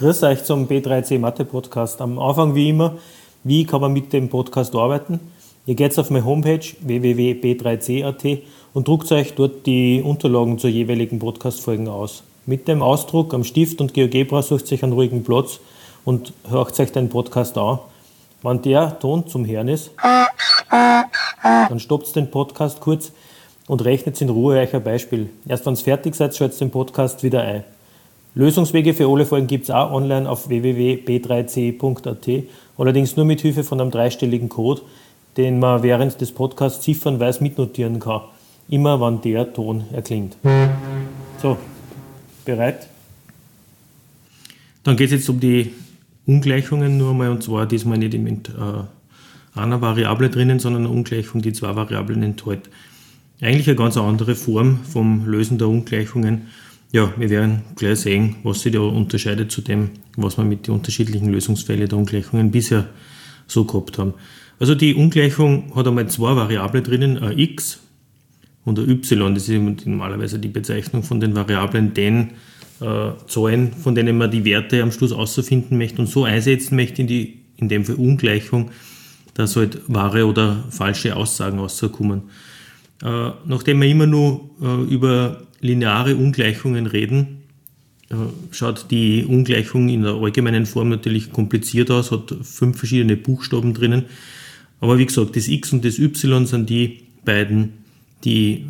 Grüß euch zum B3C Mathe Podcast. Am Anfang wie immer, wie kann man mit dem Podcast arbeiten? Ihr geht auf meine Homepage www.b3c.at und druckt euch dort die Unterlagen zur jeweiligen Podcast-Folgen aus. Mit dem Ausdruck am Stift und GeoGebra sucht euch einen ruhigen Platz und hört euch den Podcast an. Wenn der Ton zum Hören ist, dann stoppt den Podcast kurz und rechnet in Ruhe euch ein Beispiel. Erst wenn ihr fertig seid, schaltet den Podcast wieder ein. Lösungswege für alle Folgen gibt es auch online auf www.b3c.at, allerdings nur mit Hilfe von einem 3-stelligen Code, den man während des Podcasts ziffernweise mitnotieren kann, immer wenn der Ton erklingt. So, bereit? Dann geht es jetzt um die Ungleichungen nur einmal, und zwar diesmal nicht mit einer Variable drinnen, sondern eine Ungleichung, die 2 Variablen enthält. Eigentlich eine ganz andere Form vom Lösen der Ungleichungen. Ja, wir werden gleich sehen, was sich da unterscheidet zu dem, was wir mit den unterschiedlichen Lösungsfällen der Ungleichungen bisher so gehabt haben. Also die Ungleichung hat einmal 2 Variablen drinnen, ein x und ein y. Das ist normalerweise die Bezeichnung von den Variablen, den Zahlen, von denen man die Werte am Schluss ausfinden möchte und so einsetzen möchte in dem Fall Ungleichung, dass halt wahre oder falsche Aussagen rauskommen. Nachdem wir immer nur über lineare Ungleichungen reden, schaut die Ungleichung in der allgemeinen Form natürlich kompliziert aus, hat 5 verschiedene Buchstaben drinnen. Aber wie gesagt, das x und das y sind die beiden, die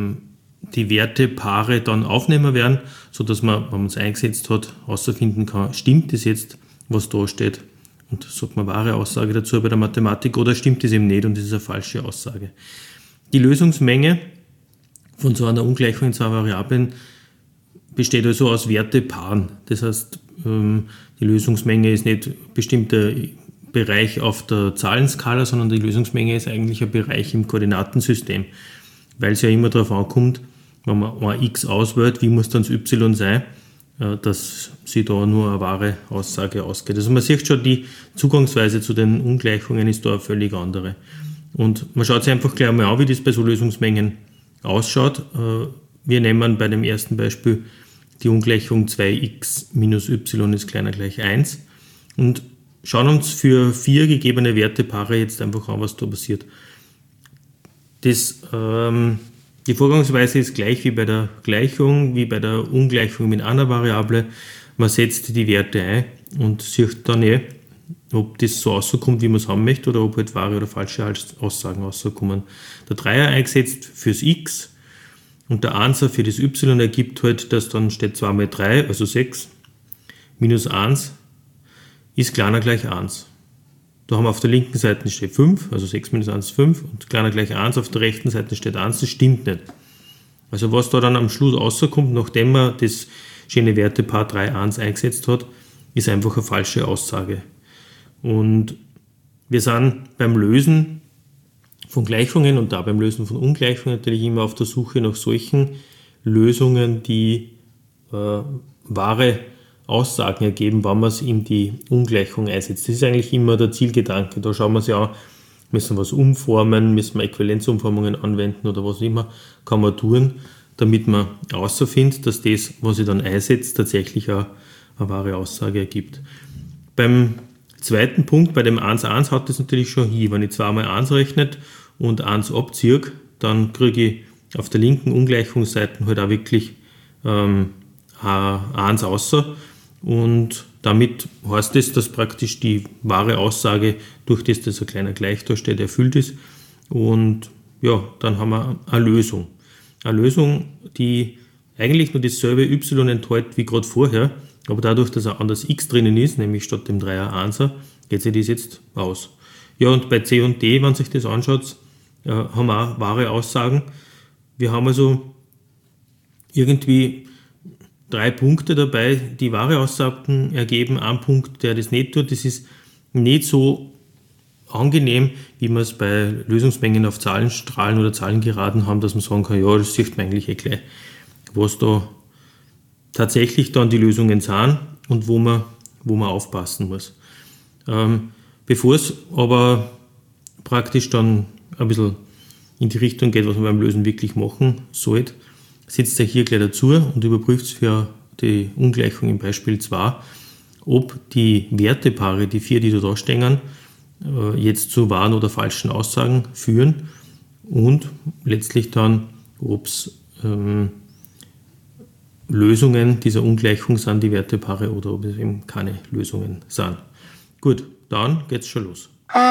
die Wertepaare dann aufnehmen werden, sodass man, wenn man es eingesetzt hat, herausfinden kann, stimmt das jetzt, was da steht, und sagt man wahre Aussage dazu bei der Mathematik, oder stimmt das eben nicht und das ist eine falsche Aussage. Die Lösungsmenge von so einer Ungleichung in 2 Variablen besteht also aus Wertepaaren. Das heißt, die Lösungsmenge ist nicht ein bestimmter Bereich auf der Zahlenskala, sondern die Lösungsmenge ist eigentlich ein Bereich im Koordinatensystem, weil es ja immer darauf ankommt, wenn man ein x auswählt, wie muss dann das y sein, dass sich da nur eine wahre Aussage ausgeht. Also man sieht schon, die Zugangsweise zu den Ungleichungen ist da eine völlig andere. Und man schaut sich einfach gleich mal an, wie das bei so Lösungsmengen ausschaut. Wir nehmen bei dem ersten Beispiel die Ungleichung 2x minus y ist kleiner gleich 1 und schauen uns für 4 gegebene Wertepaare jetzt einfach an, was da passiert. Die Vorgangsweise ist gleich wie bei der Gleichung, wie bei der Ungleichung mit einer Variable. Man setzt die Werte ein und sieht dann ob das so rauskommt, wie man es haben möchte, oder ob halt wahre oder falsche Aussagen rauskommen. Der Dreier eingesetzt fürs x und der Einser für das y ergibt halt, dass dann steht 2 mal 3, also 6, minus 1 ist kleiner gleich 1. Da haben wir auf der linken Seite steht 5, also 6 minus 1 ist 5, und kleiner gleich 1, auf der rechten Seite steht 1, das stimmt nicht. Also was da dann am Schluss rauskommt, nachdem man das schöne Wertepaar 3, 1 eingesetzt hat, ist einfach eine falsche Aussage. Und wir sind beim Lösen von Gleichungen und da beim Lösen von Ungleichungen natürlich immer auf der Suche nach solchen Lösungen, die wahre Aussagen ergeben, wenn man es in die Ungleichung einsetzt. Das ist eigentlich immer der Zielgedanke. Da schauen wir uns ja an, müssen wir was umformen, müssen wir Äquivalenzumformungen anwenden oder was immer kann man tun, damit man herausfindet, dass das, was ich dann einsetzt, tatsächlich auch eine wahre Aussage ergibt. Beim zweiten Punkt, bei dem 1, 1 hat das natürlich schon hier. Wenn ich 2 mal 1 rechnet und 1 abziehe, dann kriege ich auf der linken Ungleichungsseite halt auch wirklich 1 außer. Und damit heißt es, dass praktisch die wahre Aussage, durch das ein kleiner Gleich da steht, erfüllt ist. Und ja, dann haben wir eine Lösung. Eine Lösung, die eigentlich nur dasselbe y enthält wie gerade vorher, aber dadurch, dass ein anderes x drinnen ist, nämlich statt dem 3er 1er, geht sich das jetzt aus. Ja, und bei C und D, wenn sich das anschaut, haben wir auch wahre Aussagen. Wir haben also irgendwie 3 Punkte dabei, die wahre Aussagen ergeben. Ein Punkt, der das nicht tut, das ist nicht so angenehm, wie wir es bei Lösungsmengen auf Zahlenstrahlen oder Zahlengeraden haben, dass man sagen kann, ja, das sieht man eigentlich gleich, was da tatsächlich dann die Lösungen sind und wo man aufpassen muss. Bevor es aber praktisch dann ein bisschen in die Richtung geht, was man beim Lösen wirklich machen sollte, setzt ihr hier gleich dazu und überprüft für die Ungleichung im Beispiel 2, ob die Wertepaare, die 4, die da stehen, jetzt zu wahren oder falschen Aussagen führen und letztlich dann, ob es Lösungen dieser Ungleichung sind, die Wertepaare, oder ob es eben keine Lösungen sind. Gut, dann geht's schon los.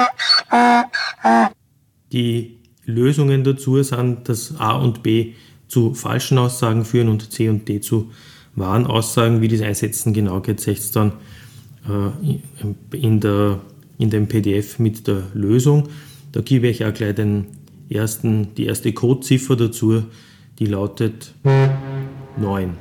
Die Lösungen dazu sind, dass A und B zu falschen Aussagen führen und C und D zu wahren Aussagen. Wie das einsetzen genau geht, seht ihr dann in dem PDF mit der Lösung. Da gebe ich auch gleich die erste Codeziffer dazu, die lautet 9.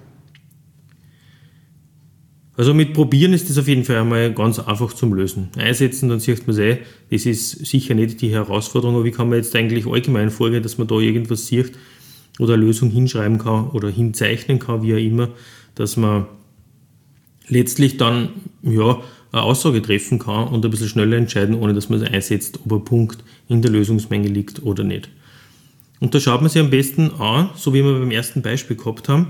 Also mit Probieren ist das auf jeden Fall einmal ganz einfach zum Lösen. Einsetzen, dann sieht man es das ist sicher nicht die Herausforderung, aber wie kann man jetzt eigentlich allgemein vorgehen, dass man da irgendwas sieht oder eine Lösung hinschreiben kann oder hinzeichnen kann, wie auch immer, dass man letztlich dann eine Aussage treffen kann und ein bisschen schneller entscheiden, ohne dass man es einsetzt, ob ein Punkt in der Lösungsmenge liegt oder nicht. Und da schaut man sich am besten an, so wie wir beim ersten Beispiel gehabt haben.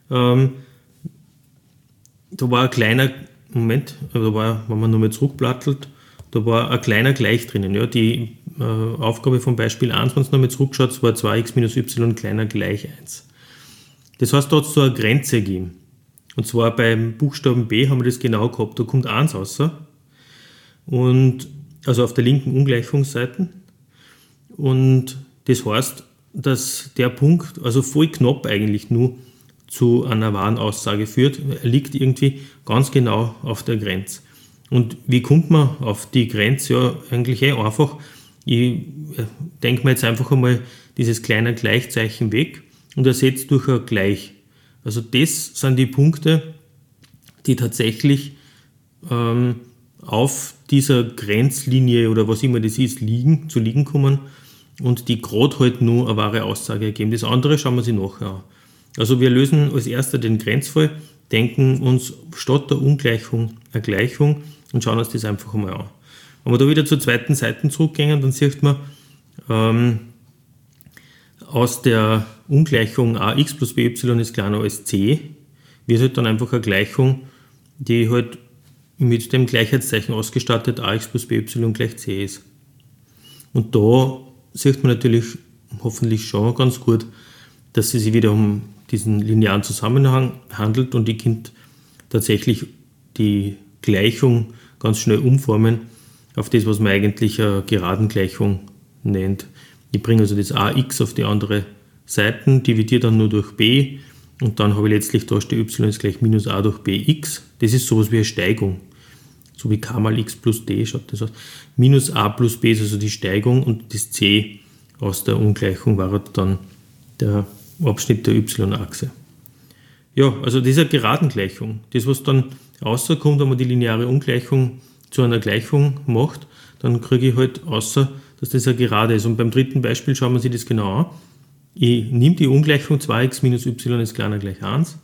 Da war ein kleiner, wenn man nochmal zurückblattelt, da war ein kleiner Gleich drinnen. Ja, die Aufgabe vom Beispiel 1, wenn es nochmal zurückschaut, war 2x minus y kleiner gleich 1. Das heißt, da hat es so eine Grenze gegeben. Und zwar beim Buchstaben B haben wir das genau gehabt, da kommt 1 raus. Und, also auf der linken Ungleichungsseite. Und das heißt, dass der Punkt, also voll knapp eigentlich nur, zu einer wahren Aussage führt. Er liegt irgendwie ganz genau auf der Grenze. Und wie kommt man auf die Grenze? Ja, eigentlich einfach. Ich denke mir jetzt einfach einmal dieses kleine Gleichzeichen weg und ersetze durch ein Gleich. Also das sind die Punkte, die tatsächlich auf dieser Grenzlinie oder was immer das ist, zu liegen kommen und die gerade halt nur eine wahre Aussage ergeben. Das andere schauen wir sich nachher an. Also wir lösen als erster den Grenzfall, denken uns statt der Ungleichung eine Gleichung und schauen uns das einfach einmal an. Wenn wir da wieder zur zweiten Seite zurückgehen, dann sieht man, aus der Ungleichung ax plus by ist kleiner als c, wird halt dann einfach eine Gleichung, die halt mit dem Gleichheitszeichen ausgestattet ax plus by gleich c ist. Und da sieht man natürlich hoffentlich schon ganz gut, dass es sich wieder um diesen linearen Zusammenhang handelt und ich kann tatsächlich die Gleichung ganz schnell umformen auf das, was man eigentlich eine Geradengleichung nennt. Ich bringe also das ax auf die andere Seite, dividiere dann nur durch b und dann habe ich letztlich da steht y ist gleich minus a durch bx. Das ist sowas wie eine Steigung, so wie k mal x plus d schaut das aus. Minus a plus b ist also die Steigung und das c aus der Ungleichung war dann der Abschnitt der y-Achse. Ja, also das ist eine Geradengleichung. Das, was dann rauskommt, wenn man die lineare Ungleichung zu einer Gleichung macht, dann kriege ich halt außer, dass das eine Gerade ist. Und beim dritten Beispiel schauen wir sich das genau an. Ich nehme die Ungleichung 2x minus y ist kleiner gleich 1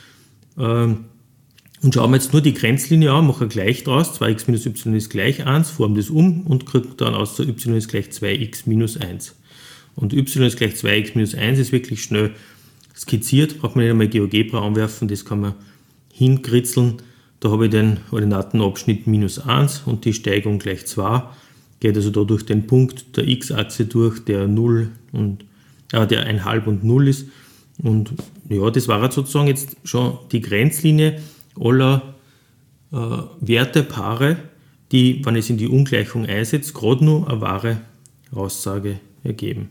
und schaue mir jetzt nur die Grenzlinie an, mache ein Gleich draus, 2x minus y ist gleich 1, forme das um und kriege dann außer y ist gleich 2x minus 1. Und y ist gleich 2x minus 1 ist wirklich schnell skizziert, braucht man nicht einmal GeoGebra anwerfen, das kann man hinkritzeln. Da habe ich den Ordinatenabschnitt minus 1 und die Steigung gleich 2, geht also da durch den Punkt der x-Achse durch, der 0 und der 1,5 und 0 ist. Und ja, das war sozusagen jetzt schon die Grenzlinie aller Wertepaare, die, wenn ich es in die Ungleichung einsetze, gerade nur eine wahre Aussage ergeben.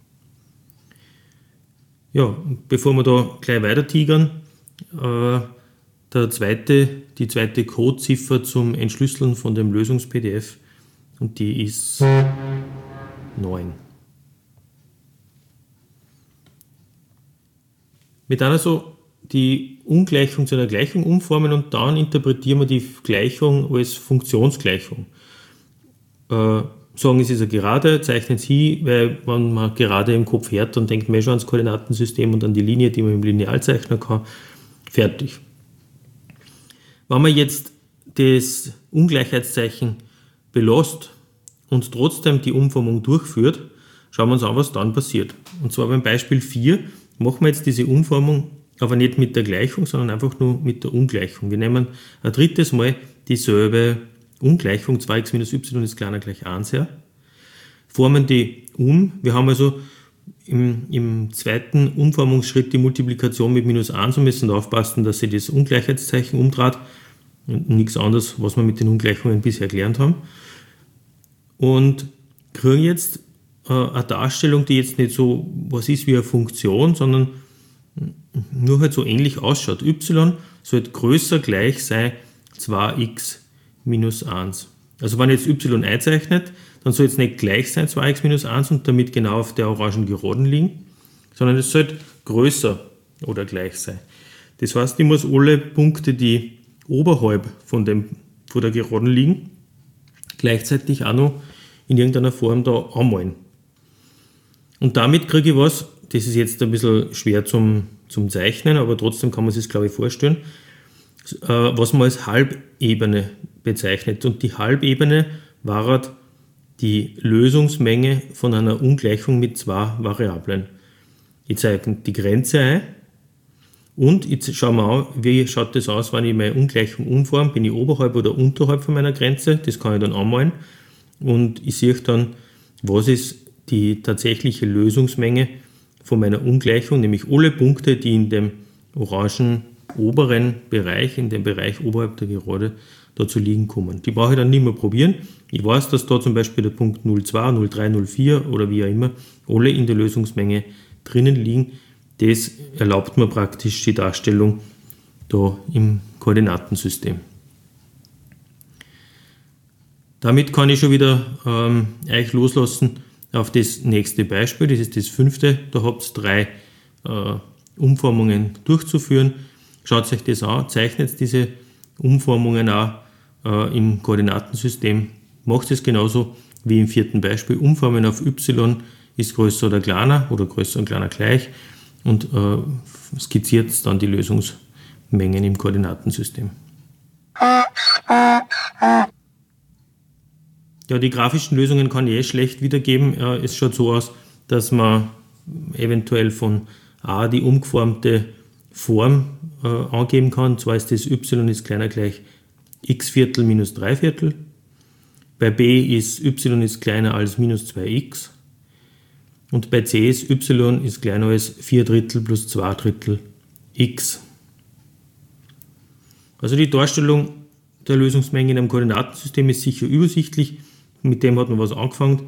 Ja, bevor wir da gleich weiter tigern, die zweite Codeziffer zum Entschlüsseln von dem Lösungs-PDF und die ist 9. Wir dann also die Ungleichung zu einer Gleichung umformen und dann interpretieren wir die Gleichung als Funktionsgleichung. Sagen, es ist eine Gerade, zeichnen es hin, weil wenn man gerade im Kopf hört, dann denkt man schon ans Koordinatensystem und an die Linie, die man im Lineal zeichnen kann. Fertig. Wenn man jetzt das Ungleichheitszeichen belässt und trotzdem die Umformung durchführt, schauen wir uns an, was dann passiert. Und zwar beim Beispiel 4 machen wir jetzt diese Umformung aber nicht mit der Gleichung, sondern einfach nur mit der Ungleichung. Wir nehmen ein drittes Mal dieselbe Ungleichung, 2x minus y ist kleiner gleich 1 her, formen die um. Wir haben also im zweiten Umformungsschritt die Multiplikation mit minus 1 und müssen aufpassen, dass sie das Ungleichheitszeichen umdreht und nichts anderes, was wir mit den Ungleichungen bisher gelernt haben. Und kriegen jetzt eine Darstellung, die jetzt nicht so was ist wie eine Funktion, sondern nur halt so ähnlich ausschaut. Y sollte größer gleich sein 2x minus 1. Also wenn ich jetzt y einzeichnet, dann soll es nicht gleich sein 2x minus 1 und damit genau auf der orangen Geraden liegen, sondern es sollte größer oder gleich sein. Das heißt, ich muss alle Punkte, die oberhalb von der Geraden liegen, gleichzeitig auch noch in irgendeiner Form da anmalen. Und damit kriege ich was, das ist jetzt ein bisschen schwer zum Zeichnen, aber trotzdem kann man sich das, glaube ich, vorstellen, was man als Halbebene bezeichnet. Und die Halbebene war die Lösungsmenge von einer Ungleichung mit zwei Variablen. Ich zeige die Grenze ein und jetzt schauen wir an, wie schaut das aus, wenn ich meine Ungleichung umforme. Bin ich oberhalb oder unterhalb von meiner Grenze? Das kann ich dann anmalen und ich sehe dann, was ist die tatsächliche Lösungsmenge von meiner Ungleichung, nämlich alle Punkte, die in dem orangen oberen Bereich, in dem Bereich oberhalb der Gerade, da zu liegen kommen. Die brauche ich dann nicht mehr probieren. Ich weiß, dass da zum Beispiel der Punkt 0,2, 0,3, 0,4 oder wie auch immer alle in der Lösungsmenge drinnen liegen. Das erlaubt mir praktisch die Darstellung da im Koordinatensystem. Damit kann ich schon wieder euch loslassen auf das nächste Beispiel. Das ist das 5. Da habt ihr 3 Umformungen durchzuführen. Schaut euch das an, zeichnet diese Umformungen auch im Koordinatensystem. Macht es genauso wie im 4. Beispiel. Umformen auf y ist größer oder kleiner oder größer und kleiner gleich und skizziert dann die Lösungsmengen im Koordinatensystem. Ja, die grafischen Lösungen kann ich schlecht wiedergeben. Es schaut so aus, dass man eventuell von A die umgeformte Form angeben kann. Und zwar ist das y ist kleiner gleich x Viertel minus 3 Viertel. Bei B ist y ist kleiner als minus 2x. Und bei C ist y ist kleiner als 4 Drittel plus 2 Drittel x. Also die Darstellung der Lösungsmenge in einem Koordinatensystem ist sicher übersichtlich. Mit dem hat man was angefangen.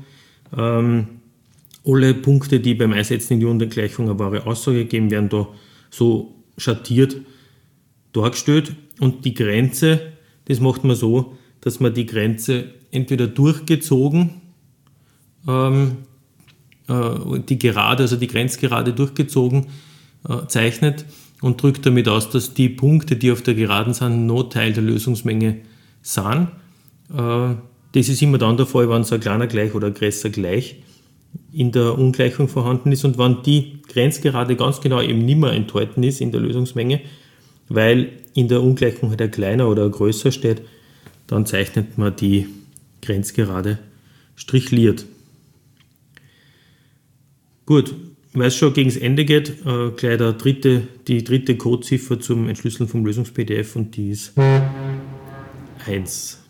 Alle Punkte, die beim Einsetzen in die Ungleichung eine wahre Aussage geben, werden da so schattiert dargestellt. Und die Grenze, das macht man so, dass man die Grenze entweder durchgezogen, die Gerade, also die Grenzgerade durchgezogen zeichnet und drückt damit aus, dass die Punkte, die auf der Geraden sind, noch Teil der Lösungsmenge sind. Das ist immer dann der Fall, wenn so ein kleiner gleich oder ein größer gleich in der Ungleichung vorhanden ist und wenn die Grenzgerade ganz genau eben nicht mehr enthalten ist in der Lösungsmenge, weil in der Ungleichung halt ein kleiner oder ein größer steht, dann zeichnet man die Grenzgerade strichliert. Gut, weil es schon gegen das Ende geht, gleich die dritte Codeziffer zum Entschlüsseln vom Lösungs-PDF und die ist 1.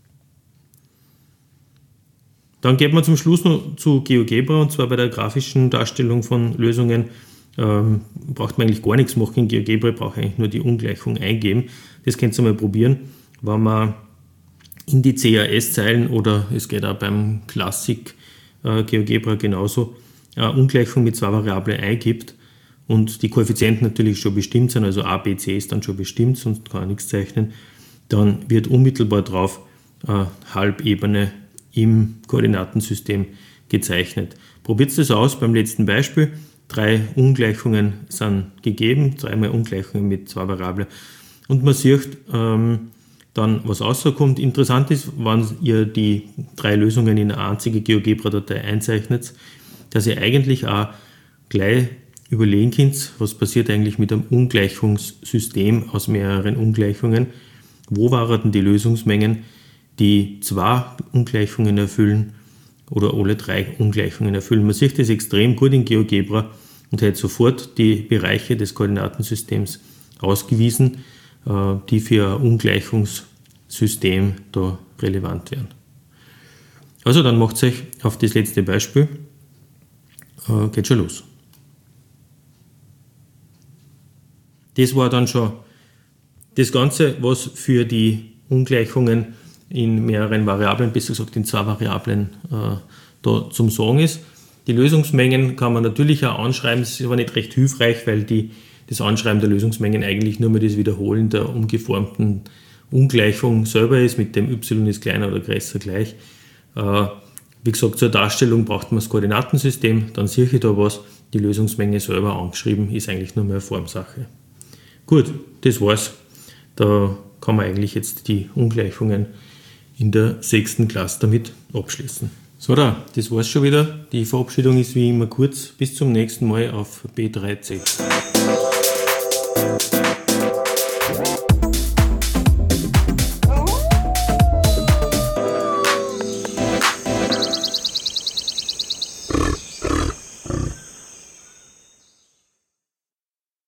Dann geht man zum Schluss noch zu GeoGebra und zwar bei der grafischen Darstellung von Lösungen braucht man eigentlich gar nichts machen. In GeoGebra braucht man eigentlich nur die Ungleichung eingeben. Das könnt ihr mal probieren, wenn man in die CAS-Zeilen oder es geht auch beim Classic GeoGebra genauso, Ungleichung mit zwei Variablen eingibt und die Koeffizienten natürlich schon bestimmt sind, also a, b, c ist dann schon bestimmt, sonst kann er nichts zeichnen, dann wird unmittelbar drauf Halbebene im Koordinatensystem gezeichnet. Probiert das aus beim letzten Beispiel. 3 Ungleichungen sind gegeben, 3 mal Ungleichungen mit 2 Variablen. Und man sieht dann, was rauskommt. Interessant ist, wenn ihr die 3 Lösungen in eine einzige GeoGebra-Datei einzeichnet, dass ihr eigentlich auch gleich überlegen könnt, was passiert eigentlich mit einem Ungleichungssystem aus mehreren Ungleichungen. Wo waren die Lösungsmengen, die 2 Ungleichungen erfüllen oder alle 3 Ungleichungen erfüllen. Man sieht das extrem gut in GeoGebra, und hätte sofort die Bereiche des Koordinatensystems ausgewiesen, die für ein Ungleichungssystem da relevant wären. Also dann macht euch auf das letzte Beispiel, geht schon los. Das war dann schon das Ganze, was für die Ungleichungen in mehreren Variablen, besser gesagt in 2 Variablen, da zum Sagen ist. Die Lösungsmengen kann man natürlich auch anschreiben, das ist aber nicht recht hilfreich, weil das Anschreiben der Lösungsmengen eigentlich nur mehr das Wiederholen der umgeformten Ungleichung selber ist, mit dem y ist kleiner oder größer gleich. Wie gesagt, zur Darstellung braucht man das Koordinatensystem, dann sehe ich da was, die Lösungsmenge selber angeschrieben, ist eigentlich nur mehr eine Formsache. Gut, das war's. Da kann man eigentlich jetzt die Ungleichungen in der 6. Klasse damit abschließen. So, das war's schon wieder. Die Verabschiedung ist wie immer kurz. Bis zum nächsten Mal auf B3C.